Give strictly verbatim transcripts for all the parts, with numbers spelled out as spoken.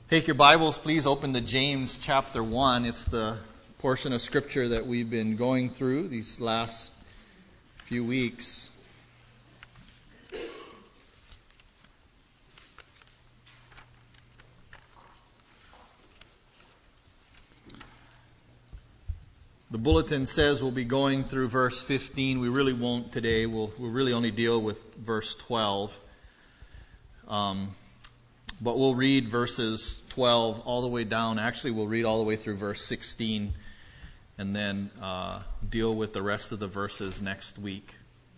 Take your Bibles, please open to James chapter one. It's the portion of Scripture that we've been going through these last few weeks. The bulletin says we'll be going through verse fifteen. We really won't today. We'll, we'll really only deal with verse twelve. Um... But we'll read verses twelve all the way down. Actually, we'll read all the way through verse sixteen and then uh, deal with the rest of the verses next week.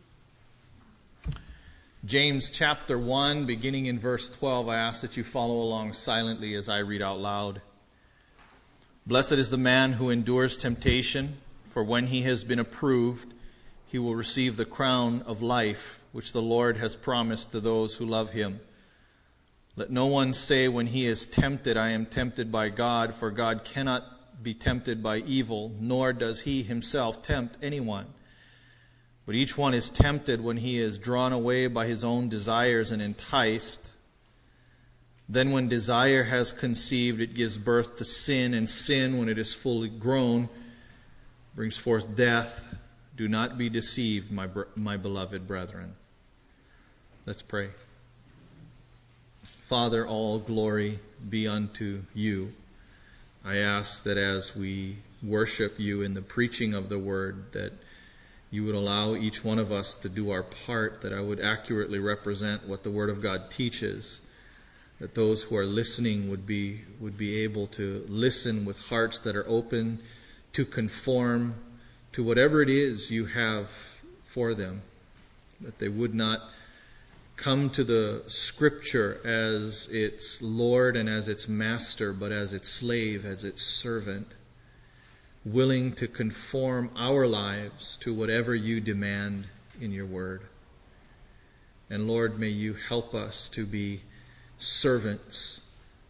James chapter one, beginning in verse twelve, I ask that you follow along silently as I read out loud. Blessed is the man who endures temptation, for when he has been approved, he will receive the crown of life, which the Lord has promised to those who love him. Let no one say when he is tempted, I am tempted by God, for God cannot be tempted by evil, nor does he himself tempt anyone. But each one is tempted when he is drawn away by his own desires and enticed. Then when desire has conceived, it gives birth to sin, and sin, when it is fully grown, brings forth death. Do not be deceived, my, my beloved brethren. Let's pray. Father, all glory be unto you. I ask that as we worship you in the preaching of the word, that you would allow each one of us to do our part, that I would accurately represent what the word of God teaches, that those who are listening would be would be able to listen with hearts that are open to conform to whatever it is you have for them, that they would not come to the Scripture as its Lord and as its master, but as its slave, as its servant, willing to conform our lives to whatever you demand in your word. And Lord, may you help us to be servants.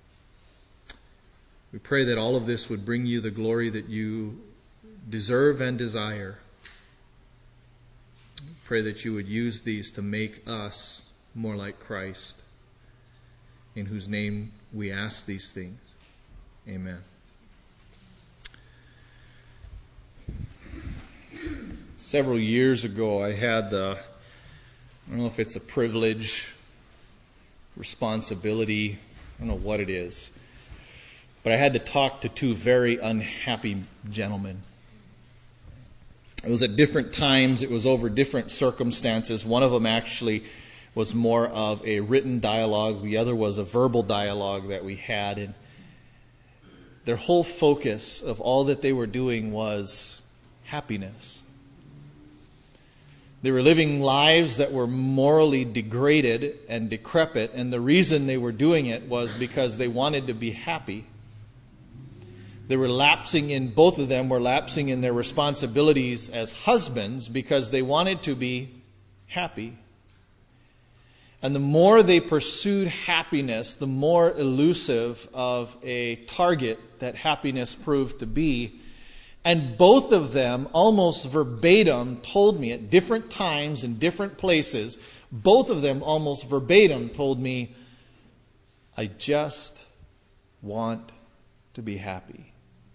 We pray that all of this would bring you the glory that you deserve and desire. We pray that you would use these to make us more like Christ, in whose name we ask these things. Amen. Several years ago, I had the, I don't know if it's a privilege, responsibility, I don't know what it is, but I had to talk to two very unhappy gentlemen. It was at different times, it was over different circumstances. One of them actually was more of a written dialogue. The other was a verbal dialogue that we had. And their whole focus of all that they were doing was happiness. They were living lives that were morally degraded and decrepit, and the reason they were doing it was because they wanted to be happy. They were lapsing in, both of them were lapsing in their responsibilities as husbands because they wanted to be happy. And the more they pursued happiness, the more elusive of a target that happiness proved to be. And both of them, almost verbatim, told me at different times in different places, both of them almost verbatim told me, I just want to be happy.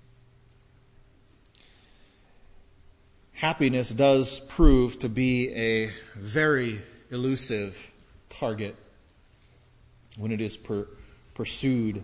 Happiness does prove to be a very elusive target when it is per- pursued.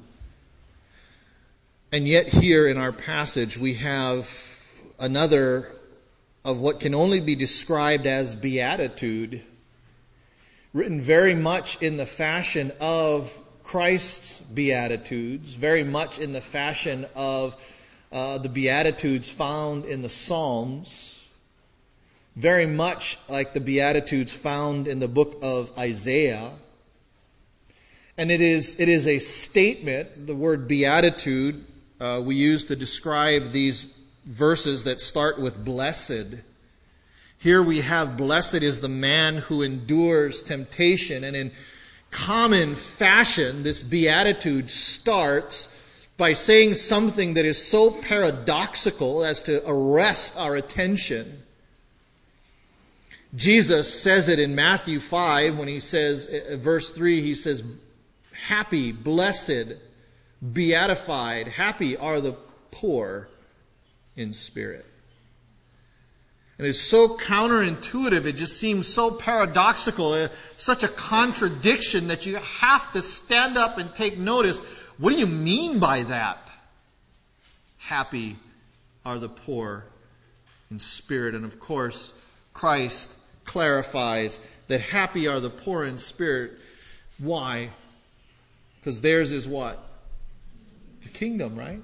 And yet here in our passage we have another of what can only be described as beatitude, written very much in the fashion of Christ's beatitudes, very much in the fashion of uh, the beatitudes found in the Psalms, very much like the Beatitudes found in the book of Isaiah. And it is it is a statement, the word beatitude, uh, we use to describe these verses that start with blessed. Here we have blessed is the man who endures temptation. And in common fashion, this beatitude starts by saying something that is so paradoxical as to arrest our attention. Jesus says it in Matthew five when he says, verse three, he says, happy, blessed, beatified, happy are the poor in spirit. And it's so counterintuitive, it just seems so paradoxical, uh, such a contradiction that you have to stand up and take notice. What do you mean by that? Happy are the poor in spirit. And of course, Christ clarifies that happy are the poor in spirit. Why? Because theirs is what? The kingdom, right?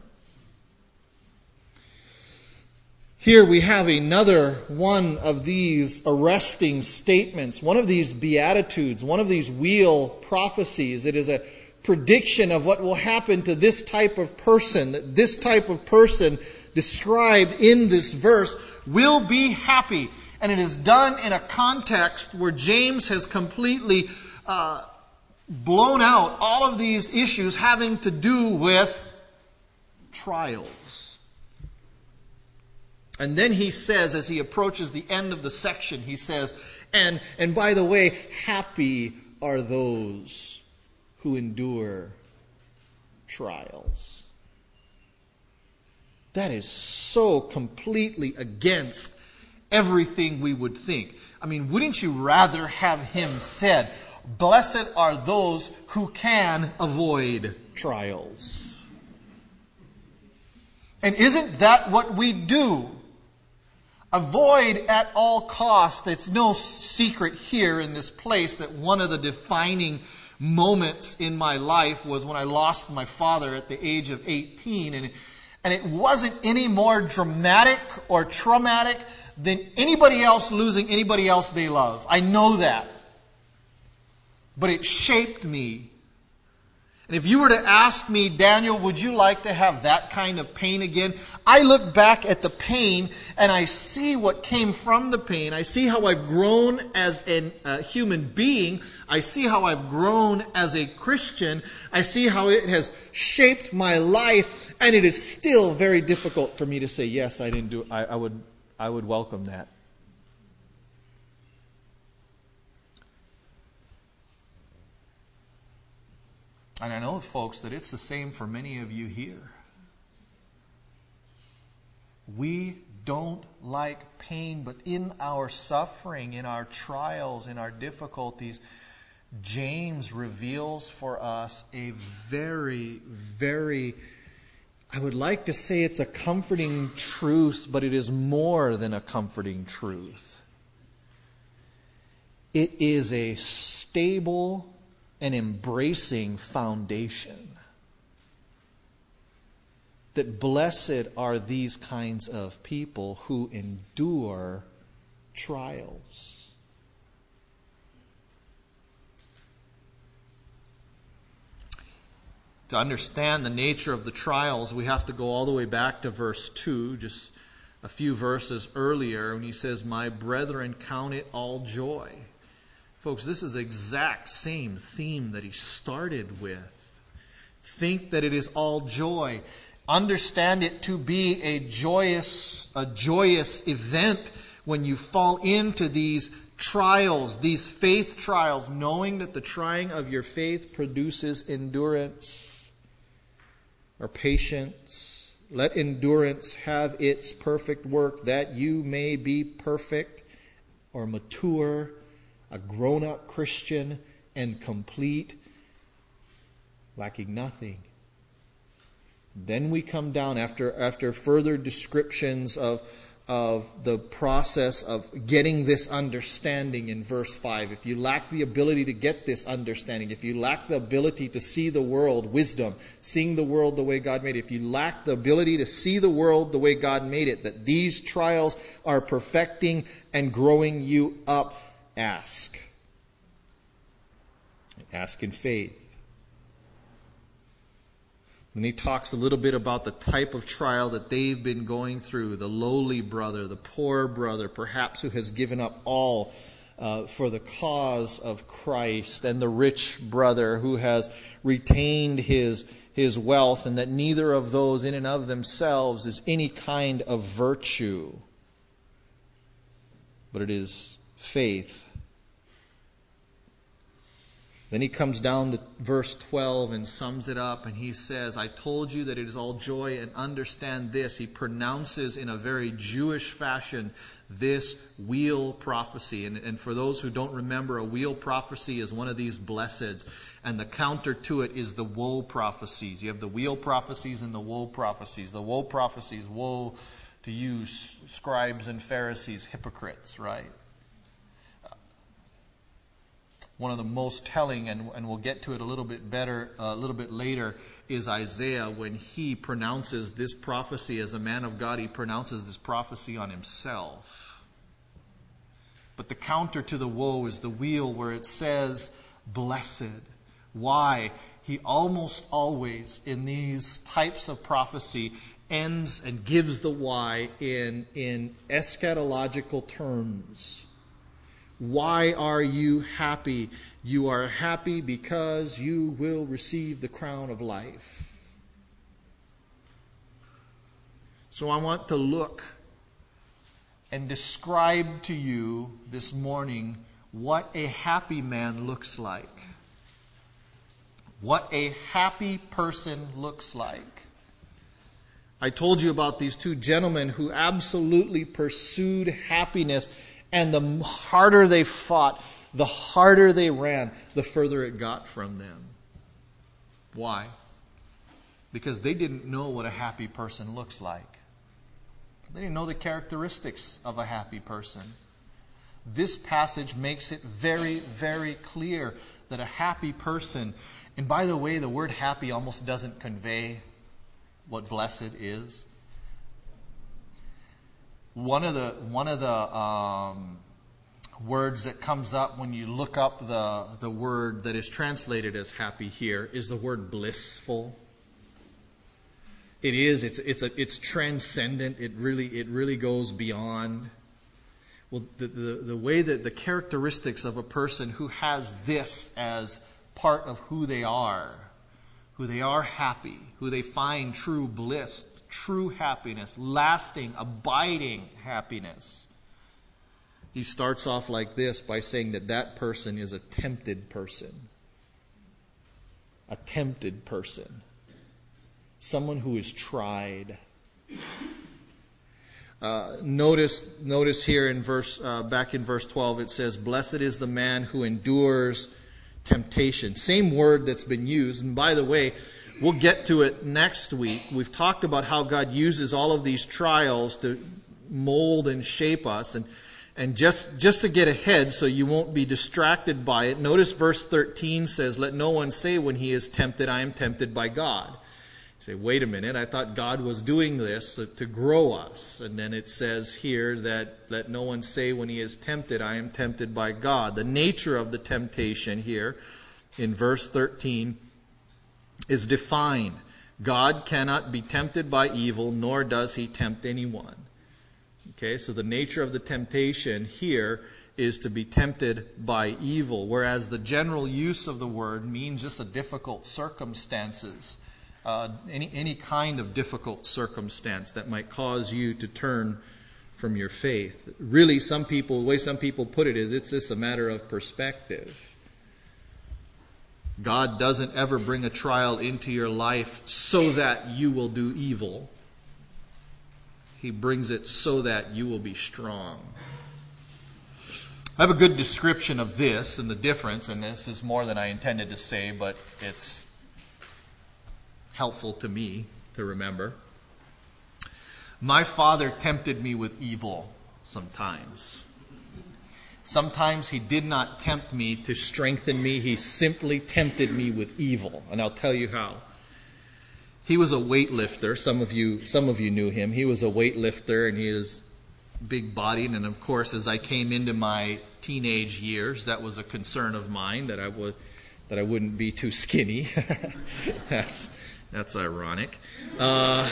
Here we have another one of these arresting statements, one of these beatitudes, one of these wheel prophecies. It is a prediction of what will happen to this type of person, that this type of person described in this verse will be happy. And it is done in a context where James has completely uh, blown out all of these issues having to do with trials. And then he says, as he approaches the end of the section, he says, and, and by the way, happy are those who endure trials. That is so completely against everything we would think. I mean, wouldn't you rather have him said, blessed are those who can avoid trials? And isn't that what we do? Avoid at all costs. It's no secret here in this place that one of the defining moments in my life was when I lost my father at the age of eighteen. And, and it wasn't any more dramatic or traumatic than anybody else losing anybody else they love. I know that. But it shaped me. And if you were to ask me, Daniel, would you like to have that kind of pain again? I look back at the pain and I see what came from the pain. I see how I've grown as a uh, human being. I see how I've grown as a Christian. I see how it has shaped my life. And it is still very difficult for me to say, yes, I didn't do it. I, I would, I would welcome that. And I know, folks, that it's the same for many of you here. We don't like pain, but in our suffering, in our trials, in our difficulties, James reveals for us a very, very, I would like to say it's a comforting truth, but it is more than a comforting truth. It is a stable an embracing foundation. That blessed are these kinds of people who endure trials. To understand the nature of the trials, we have to go all the way back to verse two, just a few verses earlier, when he says, "My brethren, count it all joy." Folks, this is the exact same theme that he started with. Think that it is all joy. Understand it to be a joyous, a joyous event when you fall into these trials, these faith trials, knowing that the trying of your faith produces endurance or patience. Let endurance have its perfect work, that you may be perfect or mature, a grown-up Christian and complete, lacking nothing. Then we come down after after further descriptions of, of the process of getting this understanding in verse five. If you lack the ability to get this understanding, if you lack the ability to see the world, wisdom, seeing the world the way God made it, if you lack the ability to see the world the way God made it, that these trials are perfecting and growing you up, ask. Ask in faith. Then he talks a little bit about the type of trial that they've been going through. The lowly brother, the poor brother, perhaps who has given up all uh, for the cause of Christ. And the rich brother who has retained his, his wealth, and that neither of those in and of themselves is any kind of virtue. But it is faith. Then he comes down to verse twelve and sums it up, and he says, I told you that it is all joy, and understand this. He pronounces in a very Jewish fashion this wheel prophecy. And, and for those who don't remember, a wheel prophecy is one of these blesseds, and the counter to it is the woe prophecies. You have the wheel prophecies and the woe prophecies. The woe prophecies, woe to you, scribes and Pharisees, hypocrites, right? One of the most telling, and, and we'll get to it a little bit better, uh, a little bit later, is Isaiah when he pronounces this prophecy as a man of God. He pronounces this prophecy on himself. But the counter to the woe is the wheel where it says, blessed. Why? He almost always, in these types of prophecy, ends and gives the why in, in eschatological terms. Why are you happy? You are happy because you will receive the crown of life. So I want to look and describe to you this morning what a happy man looks like. What a happy person looks like. I told you about these two gentlemen who absolutely pursued happiness. And the harder they fought, the harder they ran, the further it got from them. Why? Because they didn't know what a happy person looks like. They didn't know the characteristics of a happy person. This passage makes it very, very clear that a happy person, and by the way, the word happy almost doesn't convey what blessed is. One of the one of the um, words that comes up when you look up the the word that is translated as happy here is the word blissful. It is. It's it's a, it's transcendent. It really it really goes beyond. Well, the, the the way that the characteristics of a person who has this as part of who they are, who they are happy, who they find true bliss, true happiness, lasting, abiding happiness. He starts off like this by saying that that person is a tempted person. A tempted person. Someone who is tried. Uh, notice, notice here in verse, uh, back in verse twelve, it says, "Blessed is the man who endures temptation." Same word that's been used. And by the way, we'll get to it next week. We've talked about how God uses all of these trials to mold and shape us. And, and just, just to get ahead so you won't be distracted by it, notice verse thirteen says, "Let no one say when he is tempted, I am tempted by God." You say, wait a minute, I thought God was doing this to grow us. And then it says here that let no one say when he is tempted, I am tempted by God. The nature of the temptation here in verse thirteen is defined. God cannot be tempted by evil, nor does he tempt anyone. Okay, so the nature of the temptation here is to be tempted by evil, whereas the general use of the word means just a difficult circumstances. Uh, any any kind of difficult circumstance that might cause you to turn from your faith. Really, some people, the way some people put it is, it's just a matter of perspective. God doesn't ever bring a trial into your life so that you will do evil. He brings it so that you will be strong. I have a good description of this and the difference, and this is more than I intended to say, but it's helpful to me to remember. My father tempted me with evil sometimes. Sometimes he did not tempt me to strengthen me. He simply tempted me with evil. And I'll tell you how. He was a weightlifter. Some of you, some of you knew him. He was a weightlifter, and he is big-bodied. And of course, as I came into my teenage years, that was a concern of mine, that I would, that I wouldn't be too skinny. That's That's ironic. Uh,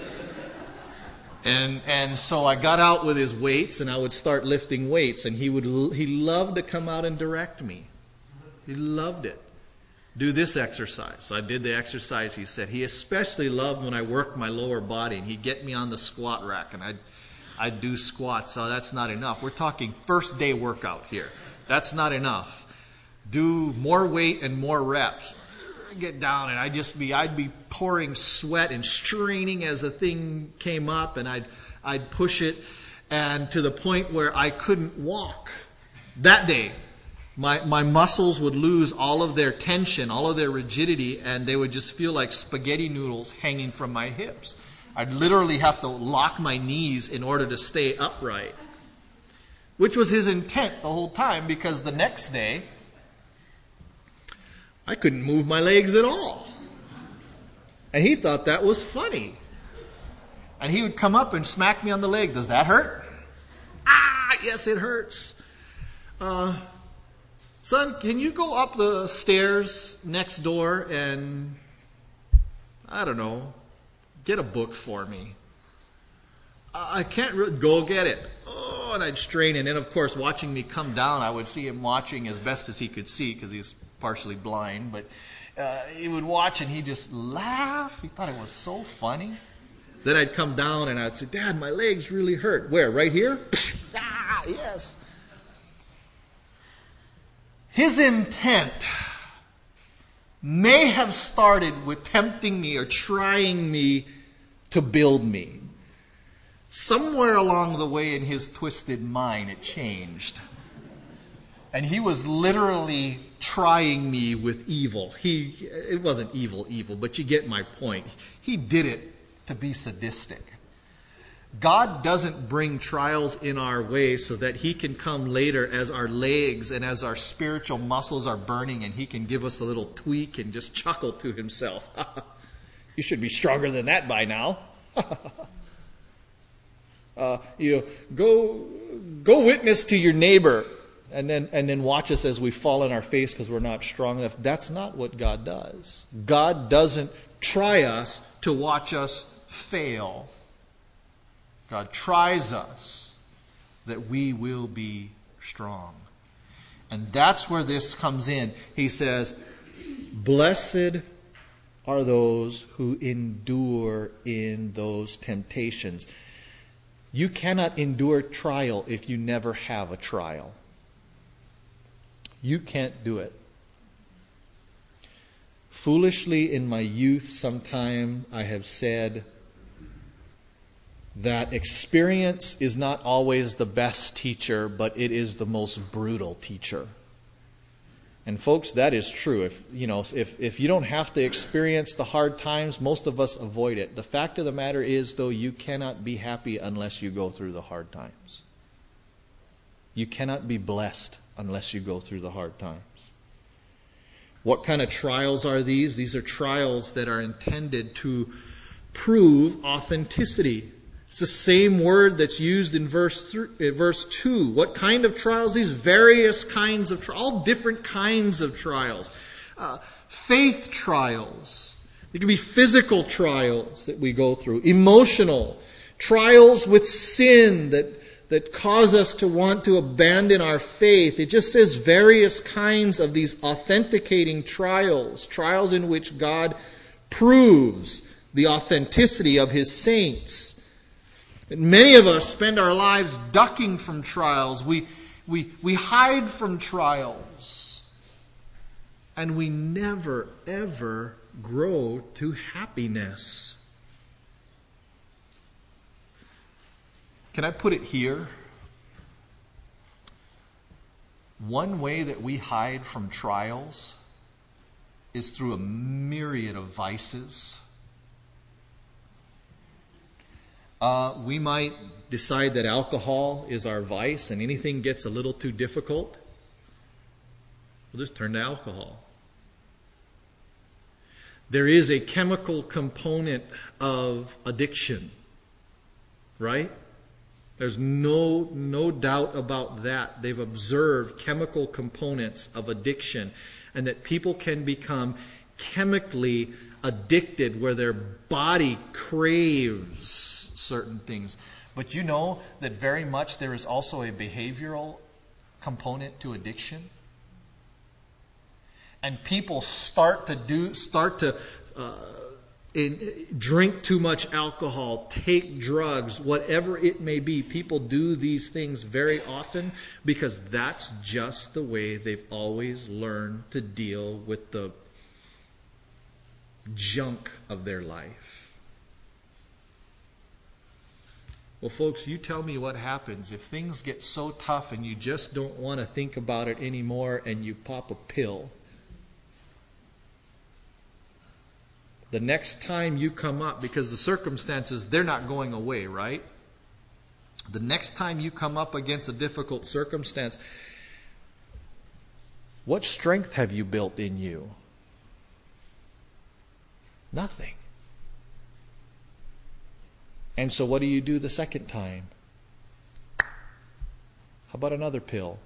and and so I got out with his weights, and I would start lifting weights, and he would he loved to come out and direct me. He loved it. Do this exercise. So I did the exercise he said. He especially loved when I worked my lower body, and he'd get me on the squat rack, and I'd I'd do squats. So that's not enough. We're talking first day workout here. That's not enough. do more weight and more reps. Get down, and I'd just be, I'd be pouring sweat and straining as the thing came up, and I'd, I'd push it, and to the point where I couldn't walk. That day, my, my muscles would lose all of their tension, all of their rigidity, and they would just feel like spaghetti noodles hanging from my hips. I'd literally have to lock my knees in order to stay upright. Which was his intent the whole time, because the next day, I couldn't move my legs at all. And he thought that was funny. And he would come up and smack me on the leg. Does that hurt? Ah, yes, it hurts. Uh, son, can you go up the stairs next door and, I don't know, get a book for me? I can't really, go get it. Oh, and I'd strain. And then, of course, watching me come down, I would see him watching as best as he could see, because he's partially blind. But uh, he would watch and he'd just laugh. He thought it was so funny. Then I'd come down and I'd say, Dad, my legs really hurt. Where? Right here? Ah, yes. His intent may have started with tempting me or trying me to build me. Somewhere along the way in his twisted mind, it changed. And he was literally trying me with evil. He, it wasn't evil, evil, but you get my point. He did it to be sadistic. God doesn't bring trials in our way so that He can come later as our legs and as our spiritual muscles are burning, and He can give us a little tweak and just chuckle to Himself. You should be stronger than that by now. uh, you know, go go witness to your neighbor, and then and then watch us as we fall on our face because we're not strong enough. That's not what God does. God doesn't try us to watch us fail. God tries us that we will be strong. And that's where this comes in. He says, blessed are those who endure in those temptations. You cannot endure trial if you never have a trial. You can't do it. Foolishly in my youth, sometime I have said that experience is not always the best teacher, but it is the most brutal teacher. And folks, that is true. If you know, if if you don't have to experience the hard times, most of us avoid it. The fact of the matter is, though, you cannot be happy unless you go through the hard times. You cannot be blessed unless you go through the hard times. What kind of trials are these? These are trials that are intended to prove authenticity. It's the same word that's used in verse three, verse two. What kind of trials? These various kinds of trials, all different kinds of trials. Uh, faith trials. There can be physical trials that we go through. Emotional. Trials with sin that, that cause us to want to abandon our faith. It just says various kinds of these authenticating trials. Trials in which God proves the authenticity of His saints. Many of us spend our lives ducking from trials. We, we, we hide from trials. And we never, ever grow to happiness. Can I put it here? One way that we hide from trials is through a myriad of vices. Uh, we might decide that alcohol is our vice, and anything gets a little too difficult, we'll just turn to alcohol. There is a chemical component of addiction, right? There's no, no doubt about that. They've observed chemical components of addiction, and that people can become chemically addicted where their body craves certain things. But you know that very much there is also a behavioral component to addiction. And people start to do, start to uh, in, drink too much alcohol, take drugs, whatever it may be. People do these things very often because that's just the way they've always learned to deal with the junk of their life. Well, folks, you tell me what happens if things get so tough and you just don't want to think about it anymore and you pop a pill. The next time you come up, because the circumstances, they're not going away, right? The next time you come up against a difficult circumstance, what strength have you built in you? Nothing. And so what do you do the second time? How about another pill?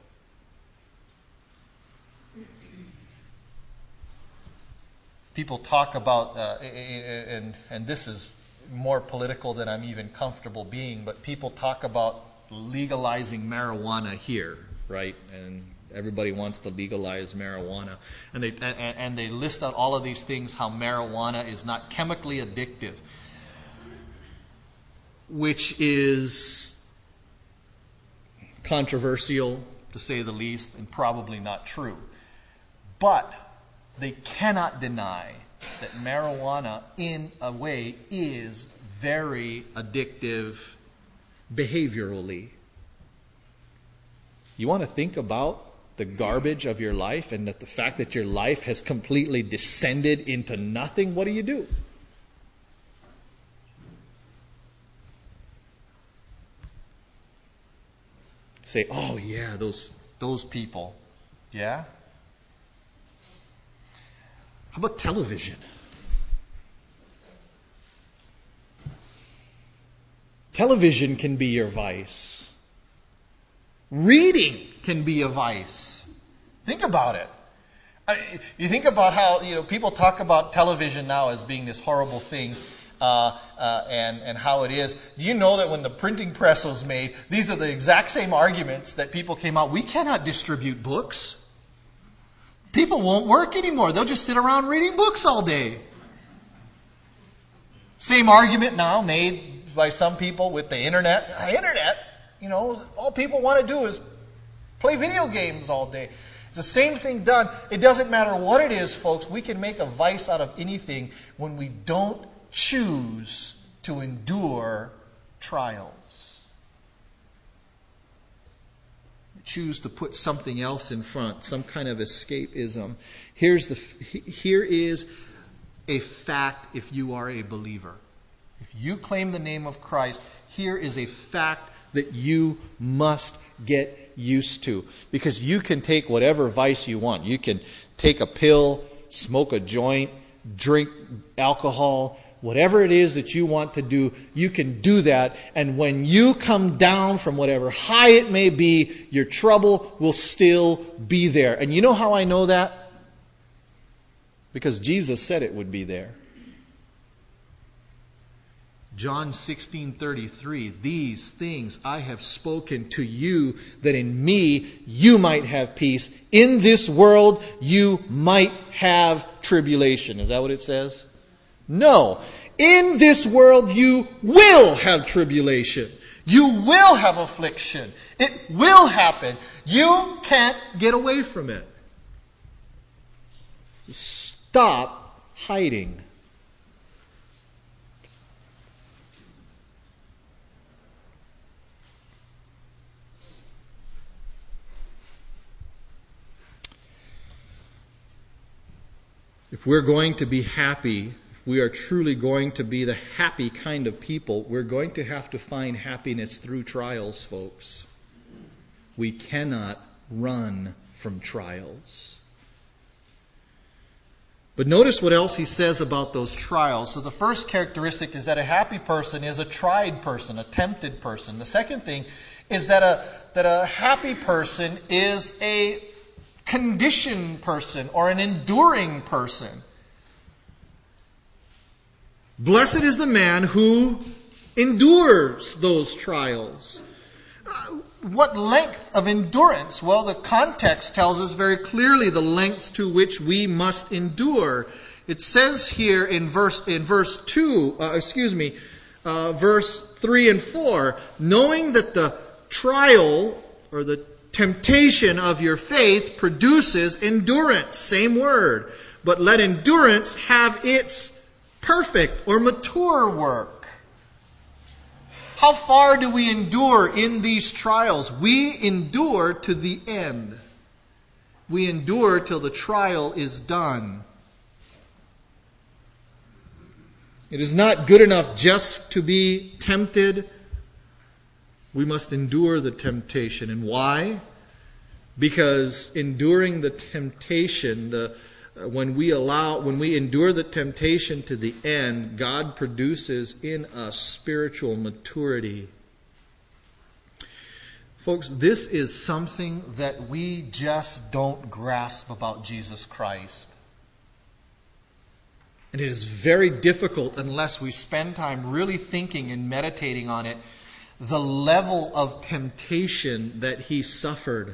People talk about, uh, and, and this is more political than I'm even comfortable being, but people talk about legalizing marijuana here, right? And everybody wants to legalize marijuana. And they, and, and they list out all of these things, how marijuana is not chemically addictive, which is controversial, to say the least, and probably not true. But they cannot deny that marijuana, in a way, is very addictive behaviorally. You want to think about the garbage of your life and that the fact that your life has completely descended into nothing? What do you do? Say, oh yeah, those those people. Yeah? How about television? Television can be your vice. Reading can be a vice. Think about it. I, you think about how, you know, people talk about television now as being this horrible thing, uh, uh, and, and how it is. Do you know that when the printing press was made, these are the exact same arguments that people came out, we cannot distribute books. People won't work anymore. They'll just sit around reading books all day. Same argument now made by some people with the internet. The internet, you know, all people want to do is play video games all day. It's the same thing done. It doesn't matter what it is, folks. We can make a vice out of anything when we don't choose to endure trials. Choose to put something else in front, some kind of escapism. Here's the here is a fact if you are a believer. If you claim the name of Christ, here is a fact that you must get used to. Because you can take whatever vice you want. You can take a pill, smoke a joint, drink alcohol, whatever it is that you want to do, you can do that. And when you come down from whatever high it may be, your trouble will still be there. And you know how I know that? Because Jesus said it would be there. John sixteen thirty-three, these things I have spoken to you, that in me you might have peace. In this world you might have tribulation. Is that what it says? No. In this world you will have tribulation. You will have affliction. It will happen. You can't get away from it. Stop hiding. If we're going to be happy, if we are truly going to be the happy kind of people, we're going to have to find happiness through trials, folks. We cannot run from trials. But notice what else he says about those trials. So the first characteristic is that a happy person is a tried person, a tempted person. The second thing is that a, that a happy person is a conditioned person or an enduring person. Blessed is the man who endures those trials. Uh, what length of endurance? Well, the context tells us very clearly the lengths to which we must endure. It says here in verse in verse two, uh, excuse me, uh, verse three and four, knowing that the trial or the temptation of your faith produces endurance. Same word. But let endurance have its perfect or mature work. How far do we endure in these trials? We endure to the end. We endure till the trial is done. It is not good enough just to be tempted. We must endure the temptation. And why? Because enduring the temptation, the uh, when we allow, when we endure the temptation to the end, God produces in us spiritual maturity. Folks, this is something that we just don't grasp about Jesus Christ. And it is very difficult unless we spend time really thinking and meditating on it, the level of temptation that he suffered.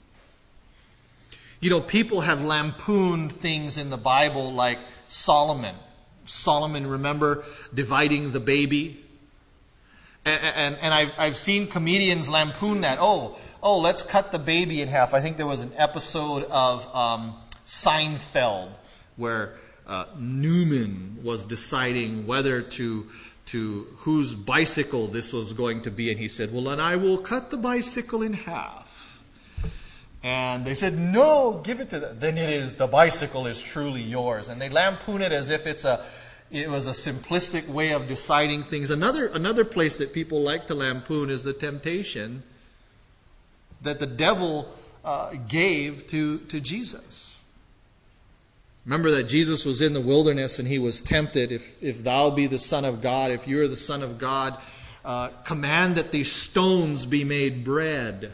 You know, people have lampooned things in the Bible like Solomon. Solomon, remember, dividing the baby? And, and, and I've, I've seen comedians lampoon that. Oh, oh, let's cut the baby in half. I think there was an episode of um, Seinfeld where uh, Newman was deciding whether to to whose bicycle this was going to be. And he said, well, then I will cut the bicycle in half. And they said, no, give it to them. Then it is, the bicycle is truly yours. And they lampoon it as if it's a, it was a simplistic way of deciding things. Another, another place that people like to lampoon is the temptation that the devil uh, gave to, to Jesus. Remember that Jesus was in the wilderness and he was tempted. If, if thou be the Son of God, if you are the Son of God, uh, command that these stones be made bread.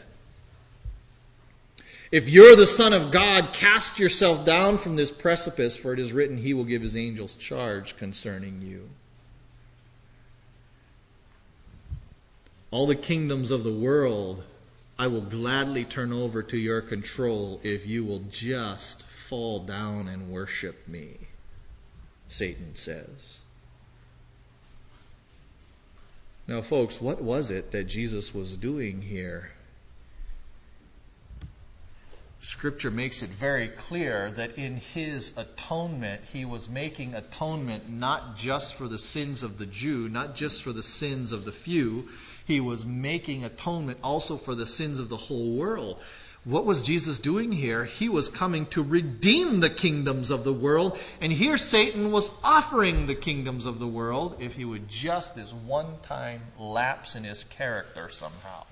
If you're the Son of God, cast yourself down from this precipice, for it is written, he will give his angels charge concerning you. All the kingdoms of the world I will gladly turn over to your control if you will just fall down and worship me, Satan says. Now, folks, what was it that Jesus was doing here? Scripture makes it very clear that in his atonement, he was making atonement not just for the sins of the Jew, not just for the sins of the few. He was making atonement also for the sins of the whole world. What was Jesus doing here? He was coming to redeem the kingdoms of the world. And here Satan was offering the kingdoms of the world if he would just this one time lapse in his character somehow.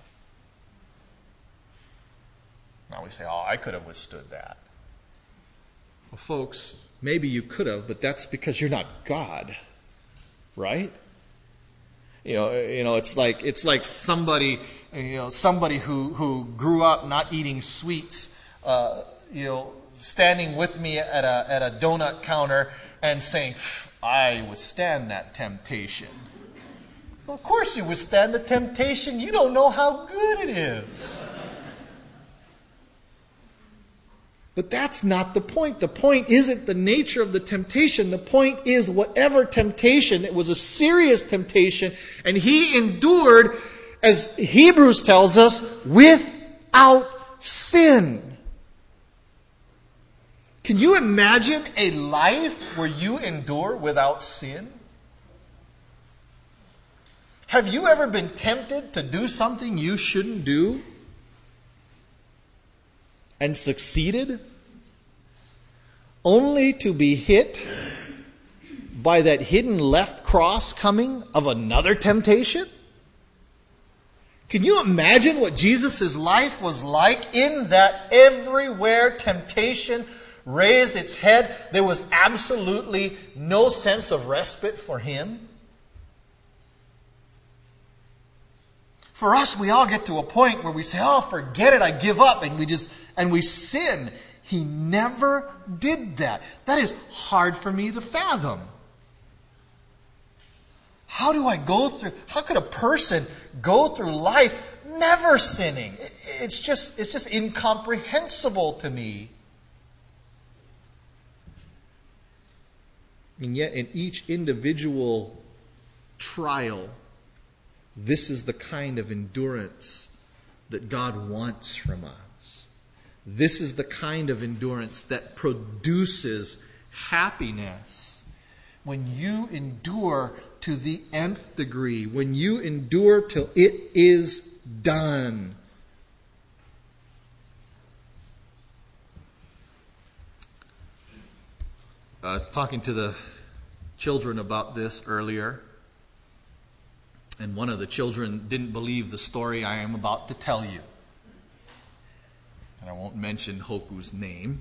Now we say, oh, I could have withstood that. Well, folks, maybe you could have, but that's because you're not God. Right? You know, you know, it's like it's like somebody, you know, somebody who, who grew up not eating sweets, uh, you know, standing with me at a at a donut counter and saying, I withstand that temptation. Well, of course you withstand the temptation. You don't know how good it is. But that's not the point. The point isn't the nature of the temptation. The point is whatever temptation, it was a serious temptation, and he endured, as Hebrews tells us, without sin. Can you imagine a life where you endure without sin? Have you ever been tempted to do something you shouldn't do and succeeded, only to be hit by that hidden left cross coming of another temptation? Can you imagine what Jesus' life was like in that everywhere temptation raised its head? There was absolutely no sense of respite for him. For us, we all get to a point where we say, oh, forget it, I give up, and we just, and we sin. He never did that. That is hard for me to fathom. How do I go through, how could a person go through life never sinning? It's just, it's just incomprehensible to me. And yet in each individual trial, this is the kind of endurance that God wants from us. This is the kind of endurance that produces happiness. When you endure to the nth degree, when you endure till it is done. I was talking to the children about this earlier, and one of the children didn't believe the story I am about to tell you. And I won't mention Hoku's name.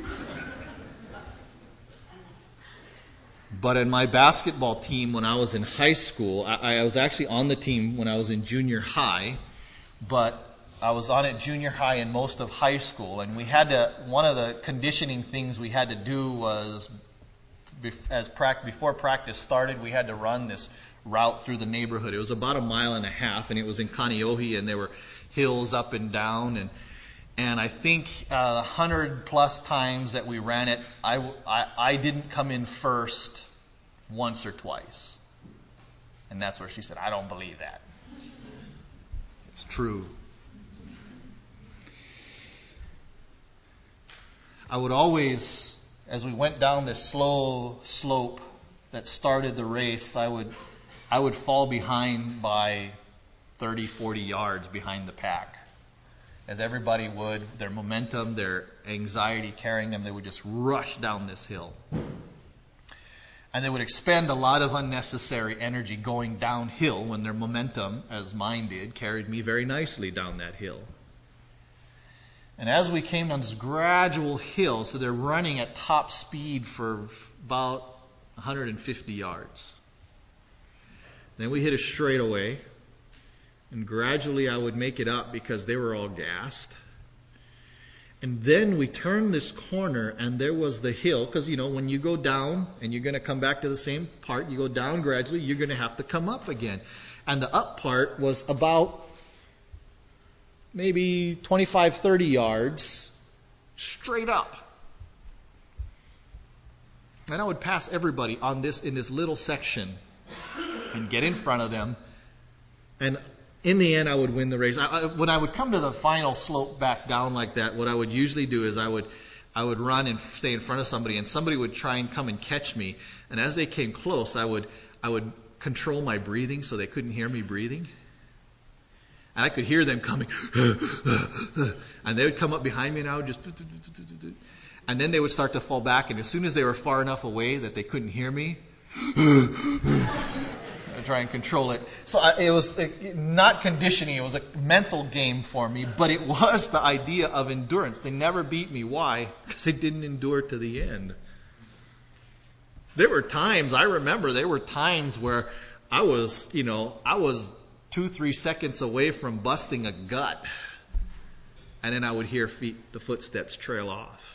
But in my basketball team when I was in high school, I, I was actually on the team when I was in junior high, but I was on it junior high and most of high school, and we had to, one of the conditioning things we had to do was, as before practice started, we had to run this route through the neighborhood. It was about a mile and a half, and it was in Kaneohe, and there were hills up and down, and and I think a uh, hundred plus times that we ran it, I, I, I didn't come in first once or twice. And that's where she said, I don't believe that. It's true. I would always, as we went down this slow slope that started the race, I would I would fall behind by thirty, forty yards behind the pack. As everybody would, their momentum, their anxiety carrying them, they would just rush down this hill. And they would expend a lot of unnecessary energy going downhill when their momentum, as mine did, carried me very nicely down that hill. And as we came down this gradual hill, so they're running at top speed for about one hundred fifty yards. Then we hit a straightaway, and gradually I would make it up because they were all gassed. And then we turned this corner, and there was the hill, because, you know, when you go down and you're going to come back to the same part, you go down gradually, you're going to have to come up again. And the up part was about maybe twenty-five, thirty yards straight up. And I would pass everybody on this in this little section and get in front of them. And in the end, I would win the race. I, I, when I would come to the final slope back down like that, what I would usually do is I would I would run and stay in front of somebody, and somebody would try and come and catch me. And as they came close, I would I would control my breathing so they couldn't hear me breathing. And I could hear them coming. And they would come up behind me, and I would just... And then they would start to fall back, and as soon as they were far enough away that they couldn't hear me, I try and control it. So I, it was it, not conditioning. It was a mental game for me, but it was the idea of endurance. They never beat me. Why? Because they didn't endure to the end. There were times, I remember, there were times where I was, you know, I was two, three seconds away from busting a gut. And then I would hear feet, the footsteps trail off.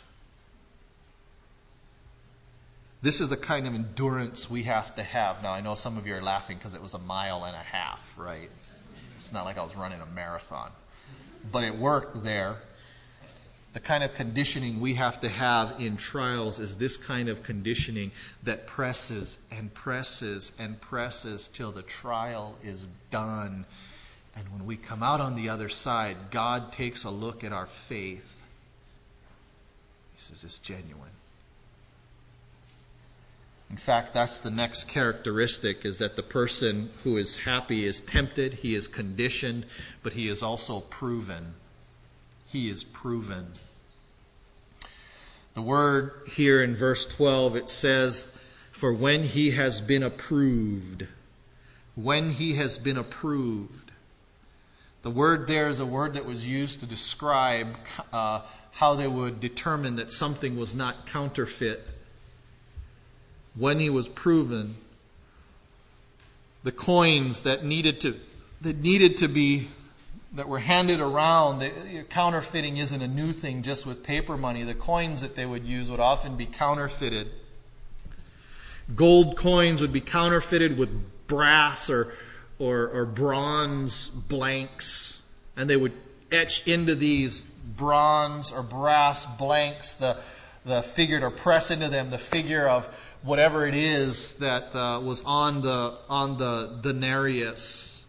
This is the kind of endurance we have to have. Now, I know some of you are laughing because it was a mile and a half, right? It's not like I was running a marathon. But it worked there. The kind of conditioning we have to have in trials is this kind of conditioning that presses and presses and presses till the trial is done. And when we come out on the other side, God takes a look at our faith. He says it's genuine. In fact, that's the next characteristic, is that the person who is happy is tempted, he is conditioned, but he is also proven. He is proven. The word here in verse twelve, it says, for when he has been approved. When he has been approved. The word there is a word that was used to describe uh, how they would determine that something was not counterfeit. When he was proven, the coins that needed to that needed to be that were handed around, the, counterfeiting isn't a new thing just with paper money. The coins that they would use would often be counterfeited. Gold coins would be counterfeited with brass or or, or bronze blanks, and they would etch into these bronze or brass blanks the the figure, or press into them the figure of whatever it is that uh, was on the on the denarius.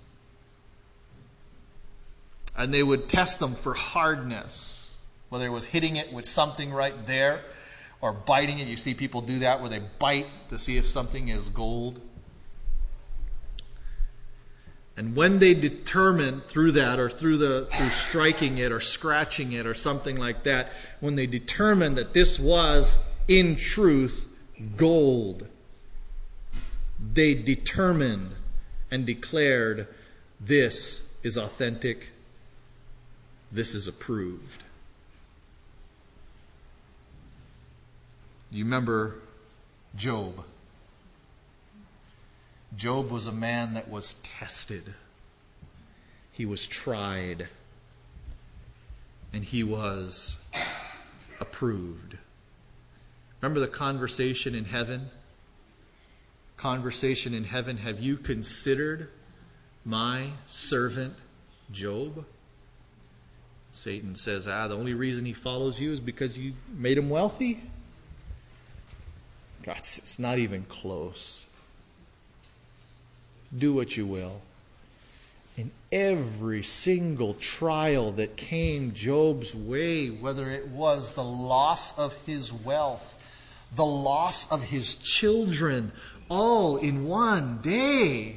And they would test them for hardness, whether it was hitting it with something right there or biting it. You see people do that where they bite to see if something is gold. And when they determined through that, or through the through striking it or scratching it or something like that, when they determined that this was in truth gold, they determined and declared, this is authentic, this is approved. You remember Job. Job was a man that was tested. He was tried. And he was approved. Remember the conversation in heaven? Conversation in heaven, have you considered my servant Job? Satan says, ah, the only reason he follows you is because you made him wealthy? God, it's not even close. Do what you will. In every single trial that came Job's way, whether it was the loss of his wealth, the loss of his children, all in one day,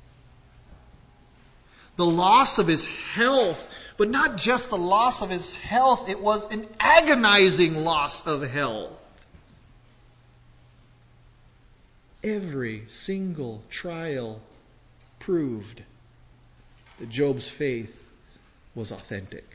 the loss of his health, but not just the loss of his health, it was an agonizing loss of health. Every single trial proved that Job's faith was authentic.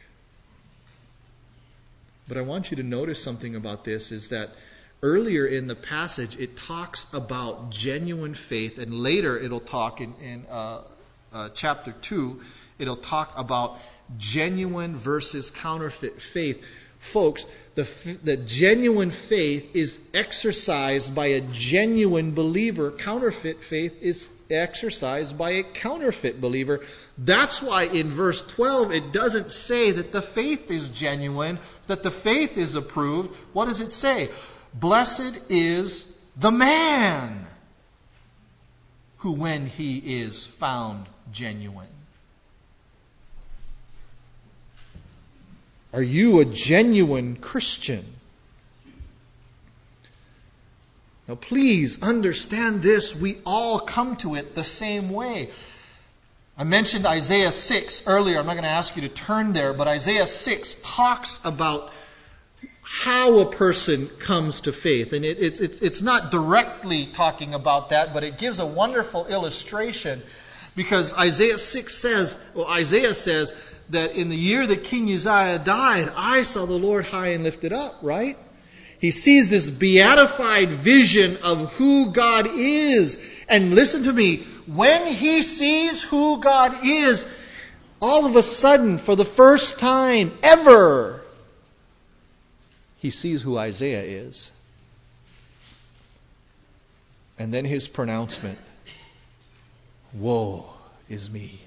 But I want you to notice something about this, is that earlier in the passage it talks about genuine faith, and later it'll talk in, in uh, uh, chapter two, it'll talk about genuine versus counterfeit faith. Folks, the, the genuine faith is exercised by a genuine believer. Counterfeit faith is exercised by a counterfeit believer. That's why in verse twelve it doesn't say that the faith is genuine, that the faith is approved. What does it say? Blessed is the man who, when he is found genuine. Are you a genuine Christian? Now please understand this. We all come to it the same way. I mentioned Isaiah six earlier. I'm not going to ask you to turn there, but Isaiah six talks about how a person comes to faith. And it, it, it's, it's not directly talking about that, but it gives a wonderful illustration, because Isaiah six says, well, Isaiah says that in the year that King Uzziah died, I saw the Lord high and lifted up, right? He sees this beatified vision of who God is. And listen to me, when he sees who God is, all of a sudden, for the first time ever, he sees who Isaiah is. And then his pronouncement, woe is me,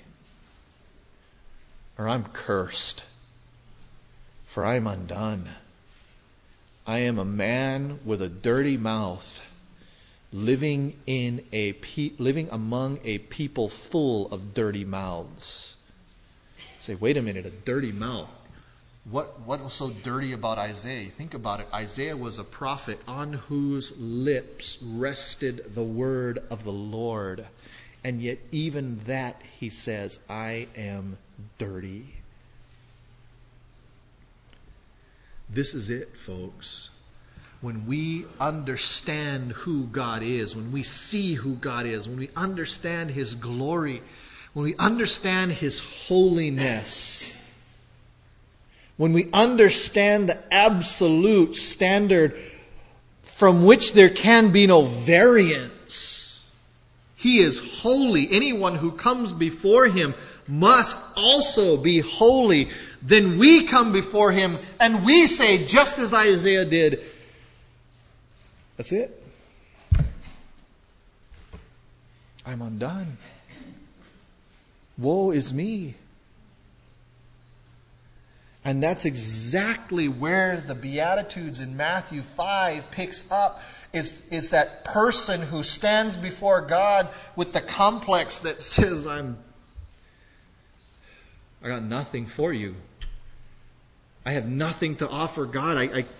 or I'm cursed, for I'm undone. I am a man with a dirty mouth, living in a pe- living among a people full of dirty mouths. Say, wait a minute, a dirty mouth. What what was so dirty about Isaiah? Think about it. Isaiah was a prophet on whose lips rested the word of the Lord. And yet even that, he says, I am dirty. This is it, folks. When we understand who God is, when we see who God is, when we understand His glory, when we understand His holiness, when we understand the absolute standard from which there can be no variance, He is holy. Anyone who comes before Him must also be holy. Then we come before Him and we say, just as Isaiah did, that's it. I'm undone. Woe is me. And that's exactly where the Beatitudes in Matthew five picks up. It's, it's that person who stands before God with the complex that says, I'm, I got nothing for you. I have nothing to offer God. I, I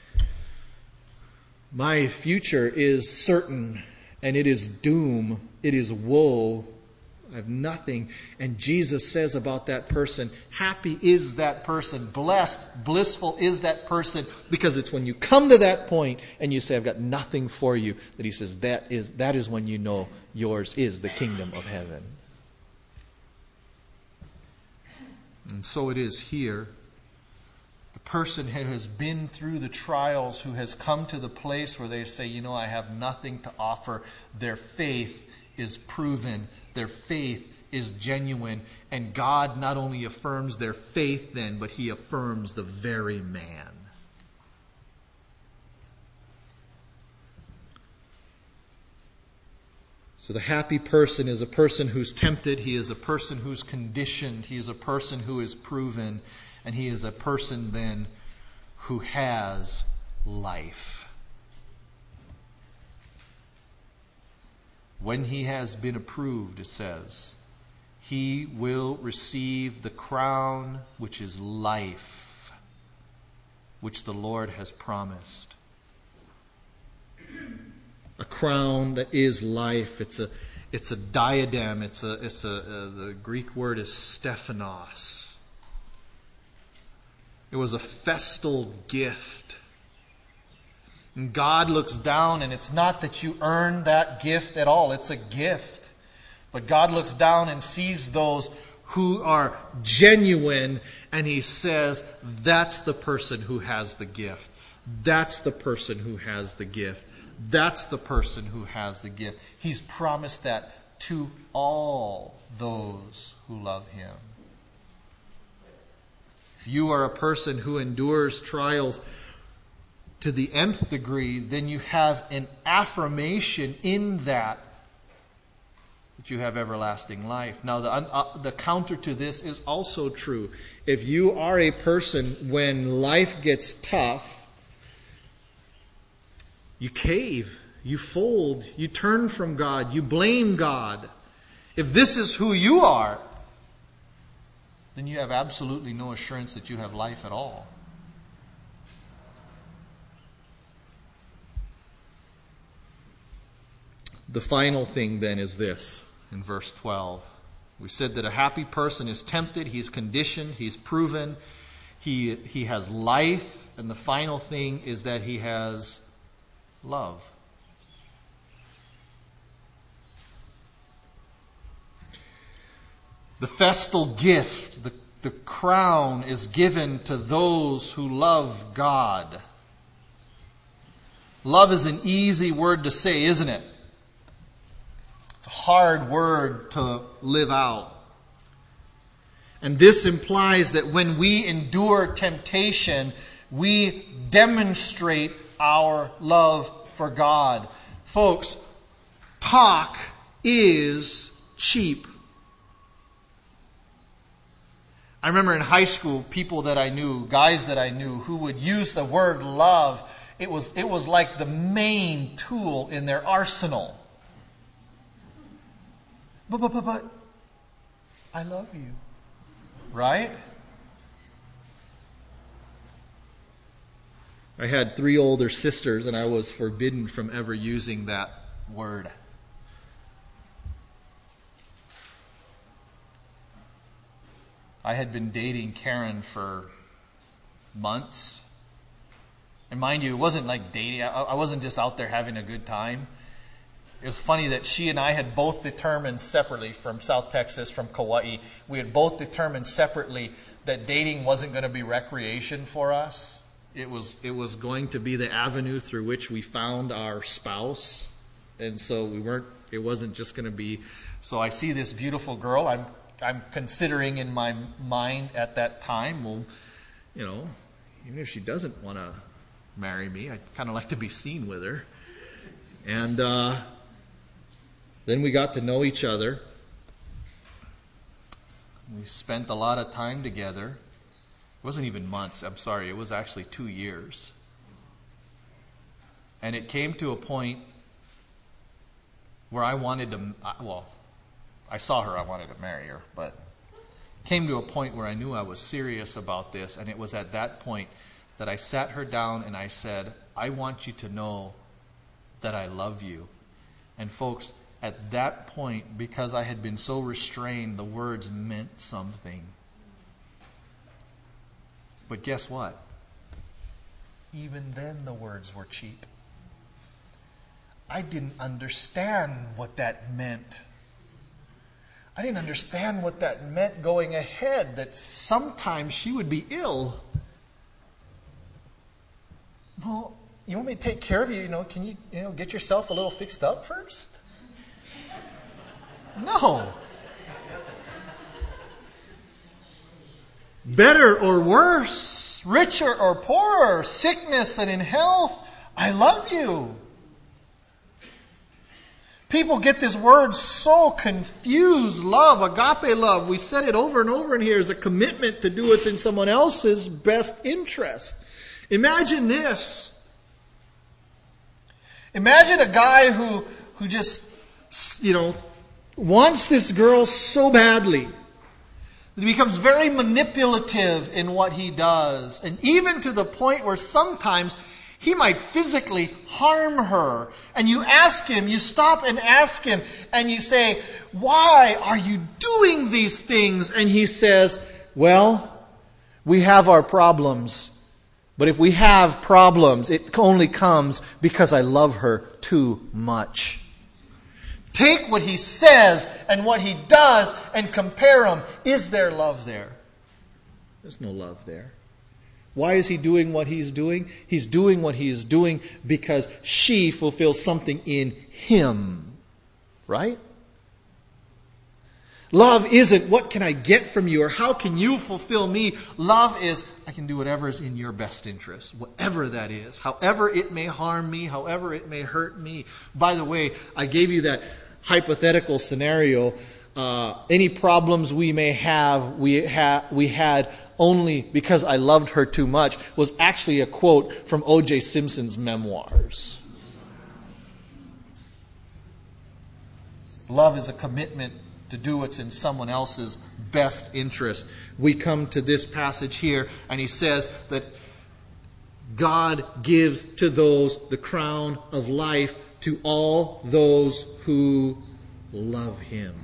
my future is certain, and it is doom. It is woe. I have nothing. And Jesus says about that person, happy is that person, blessed, blissful is that person, because it's when you come to that point and you say, I've got nothing for you, that he says, that is, that is when you know yours is the kingdom of heaven. And so it is here. The person who has been through the trials, who has come to the place where they say, you know, I have nothing to offer, their faith is proven. Their faith is genuine. And God not only affirms their faith then, but he affirms the very man. So the happy person is a person who's tempted. He is a person who's conditioned. He is a person who is proven. And he is a person then who has life. When he has been approved, it says, he will receive the crown which is life, which the Lord has promised. A crown that is life. It's a, it's a diadem. It's a, it's a, uh, the Greek word is Stephanos. It was a festal gift. And God looks down, and it's not that you earn that gift at all. It's a gift. But God looks down and sees those who are genuine, and he says, that's the person who has the gift. That's the person who has the gift. That's the person who has the gift. He's promised that to all those who love him. If you are a person who endures trials to the nth degree, then you have an affirmation in that that you have everlasting life. Now, the, uh, the counter to this is also true. If you are a person, when life gets tough, you cave, you fold, you turn from God, you blame God. If this is who you are, then you have absolutely no assurance that you have life at all. The final thing then is this, in verse twelve. We said that a happy person is tempted, he's conditioned, he's proven, he, he has life, and the final thing is that he has love. The festal gift, the, the crown is given to those who love God. Love is an easy word to say, isn't it? It's a hard word to live out. And this implies that when we endure temptation, we demonstrate our love for God. Folks, talk is cheap. I remember in high school, people that I knew, guys that I knew, who would use the word love. It was, it was like the main tool in their arsenal. But, but, but, but, I love you. Right? I had three older sisters, and I was forbidden from ever using that word. I had been dating Karen for months. And mind you, it wasn't like dating. I, I wasn't just out there having a good time. It was funny that she and I had both determined separately from South Texas, from Kauai, we had both determined separately that dating wasn't going to be recreation for us. It was it was going to be the avenue through which we found our spouse. And so we weren't, it wasn't just going to be, so I see this beautiful girl, I'm I'm considering in my mind at that time, well, you know, even if she doesn't want to marry me, I'd kind of like to be seen with her. And uh, then we got to know each other. We spent a lot of time together. It wasn't even months. I'm sorry. It was actually two years. And it came to a point where I wanted to, well, I saw her, I wanted to marry her, but came to a point where I knew I was serious about this, and it was at that point that I sat her down and I said, I want you to know that I love you. And folks, at that point, because I had been so restrained, the words meant something. But guess what? Even then the words were cheap. I didn't understand what that meant. I didn't understand what that meant going ahead, that sometimes she would be ill. Well, you want me to take care of you, you know, can you, you know, get yourself a little fixed up first? No. Better or worse, richer or poorer, sickness and in health, I love you. People get this word so confused. Love, agape love, we said it over and over in here, is a commitment to do what's in someone else's best interest. Imagine this. Imagine a guy who, who just, you know, wants this girl so badly that he becomes very manipulative in what he does. And even to the point where sometimes he might physically harm her. And you ask him, you stop and ask him, and you say, why are you doing these things? And he says, well, we have our problems. But if we have problems, it only comes because I love her too much. Take what he says and what he does and compare them. Is there love there? There's no love there. Why is he doing what he's doing? He's doing what he's doing because she fulfills something in him. Right? Love isn't what can I get from you or how can you fulfill me. Love is I can do whatever is in your best interest. Whatever that is. However it may harm me. However it may hurt me. By the way, I gave you that hypothetical scenario. Uh, any problems we may have, we, ha- we had only because I loved her too much, was actually a quote from O J Simpson's memoirs. Love is a commitment to do what's in someone else's best interest. We come to this passage here, and he says that God gives to those the crown of life, to all those who love Him.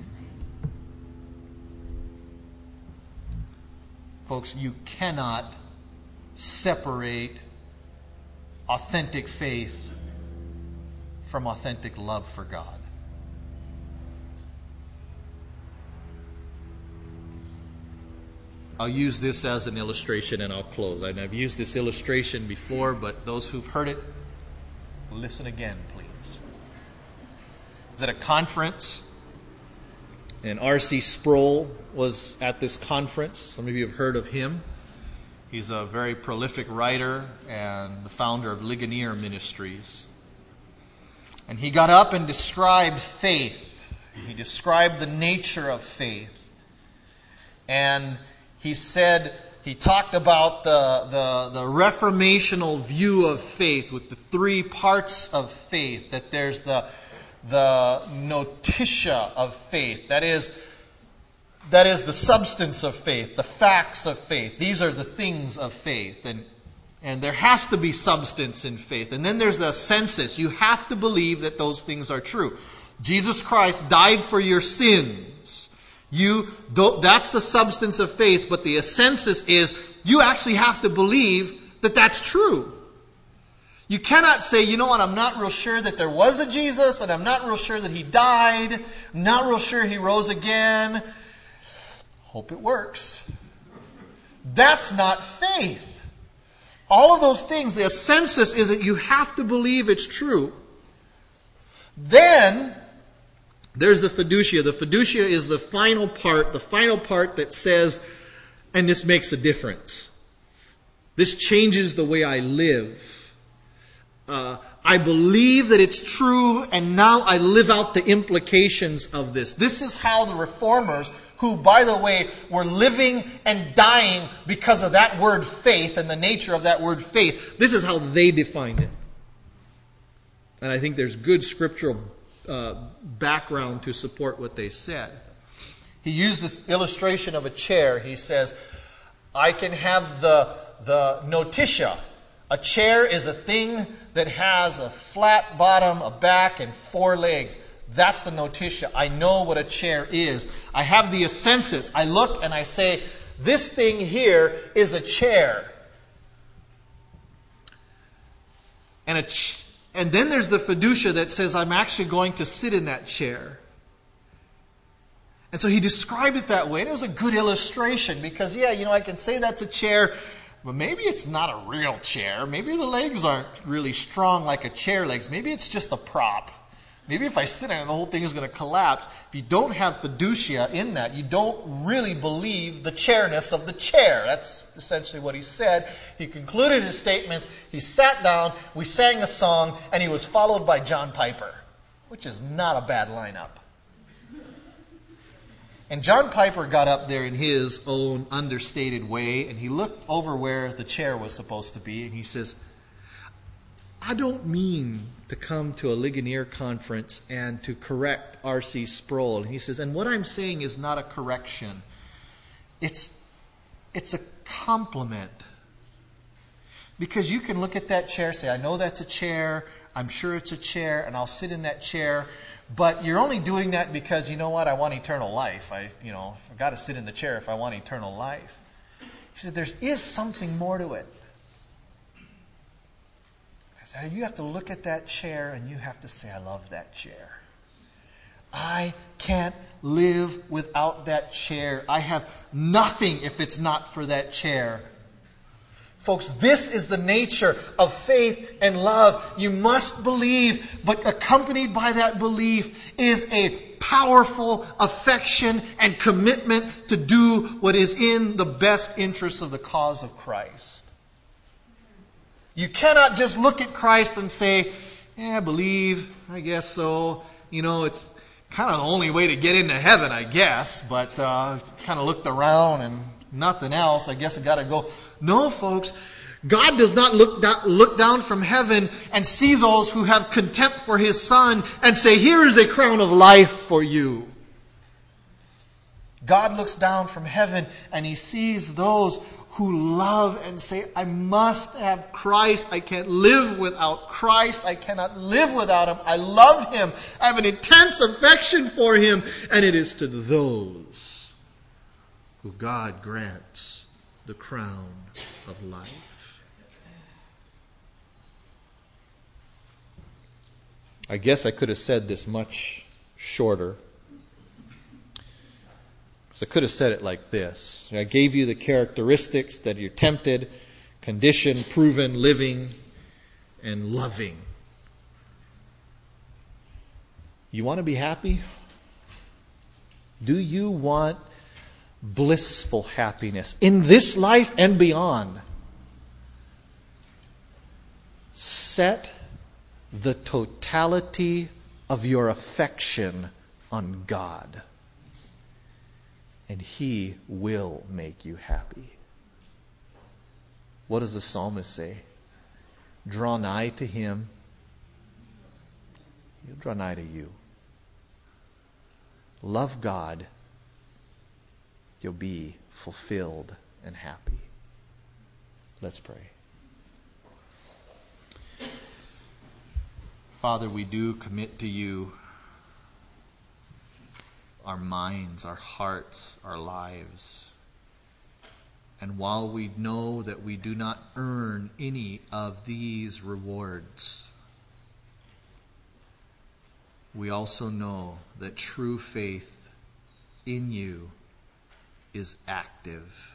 Folks, you cannot separate authentic faith from authentic love for God. I'll use this as an illustration and I'll close. And I've used this illustration before, but those who've heard it, listen again, please. I was at a conference, and R C Sproul was at this conference. Some of you have heard of him. He's a very prolific writer and the founder of Ligonier Ministries. And he got up and described faith. He described the nature of faith. And he said, he talked about the, the, the reformational view of faith with the three parts of faith. That there's the, the notitia of faith. That is, that is the substance of faith, the facts of faith. These are the things of faith. And, and there has to be substance in faith. And then there's the census. You have to believe that those things are true. Jesus Christ died for your sins. You, that's the substance of faith, but the census is you actually have to believe that that's true. You cannot say, you know what, I'm not real sure that there was a Jesus, and I'm not real sure that He died. I'm not real sure He rose again. Hope it works. That's not faith. All of those things, the census is that you have to believe it's true. Then there's the fiducia. The fiducia is the final part, the final part that says, and this makes a difference. This changes the way I live. Uh, I believe that it's true, and now I live out the implications of this. This is how the reformers who, by the way, were living and dying because of that word faith and the nature of that word faith. This is how they defined it. And I think there's good scriptural uh, background to support what they said. He used this illustration of a chair. He says, I can have the, the notitia. A chair is a thing that has a flat bottom, a back, and four legs. That's the notitia. I know what a chair is. I have the assensus. I look and I say, this thing here is a chair. And, a ch- and then there's the fiducia that says, I'm actually going to sit in that chair. And so he described it that way. And it was a good illustration because, yeah, you know, I can say that's a chair, but maybe it's not a real chair. Maybe the legs aren't really strong like a chair legs. Maybe it's just a prop. Maybe if I sit in it, the whole thing is going to collapse. If you don't have fiducia in that, you don't really believe the chairness of the chair. That's essentially what he said. He concluded his statements. He sat down, we sang a song, and he was followed by John Piper, which is not a bad lineup. And John Piper got up there in his own understated way, and he looked over where the chair was supposed to be, and he says, I don't mean to come to a Ligonier conference and to correct R C Sproul. And he says, and what I'm saying is not a correction. It's, it's a compliment. Because you can look at that chair, say, I know that's a chair, I'm sure it's a chair, and I'll sit in that chair. But you're only doing that because, you know what, I want eternal life. I, you know, I've got to sit in the chair if I want eternal life. He said, there is something more to it. You have to look at that chair and you have to say, I love that chair. I can't live without that chair. I have nothing if it's not for that chair. Folks, this is the nature of faith and love. You must believe, but accompanied by that belief is a powerful affection and commitment to do what is in the best interest of the cause of Christ. You cannot just look at Christ and say, yeah, I believe, I guess so. You know, it's kind of the only way to get into heaven, I guess. But uh, kind of looked around and nothing else. I guess I got to go. No, folks, God does not look down, look down from heaven and see those who have contempt for His Son and say, here is a crown of life for you. God looks down from heaven and He sees those who love and say, I must have Christ. I can't live without Christ. I cannot live without Him. I love Him. I have an intense affection for Him. And it is to those who God grants the crown of life. I guess I could have said this much shorter. So I could have said it like this. I gave you the characteristics that you're tempted, conditioned, proven, living, and loving. You want to be happy? Do you want blissful happiness in this life and beyond? Set the totality of your affection on God. And He will make you happy. What does the psalmist say? Draw nigh to Him. He'll draw nigh to you. Love God. You'll be fulfilled and happy. Let's pray. Father, we do commit to You our minds, our hearts, our lives. And while we know that we do not earn any of these rewards, we also know that true faith in You is active.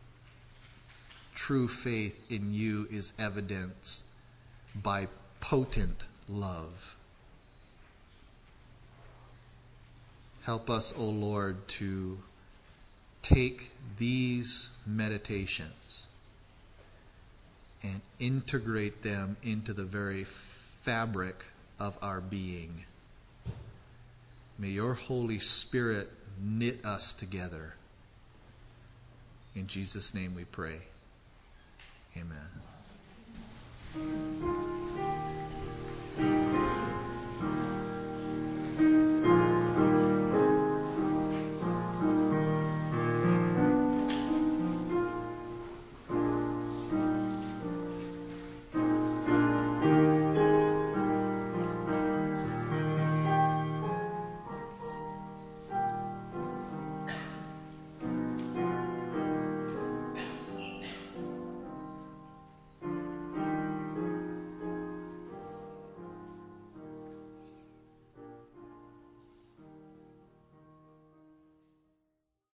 True faith in You is evidenced by potent love. Help us, O Lord, to take these meditations and integrate them into the very fabric of our being. May Your Holy Spirit knit us together. In Jesus' name we pray. Amen.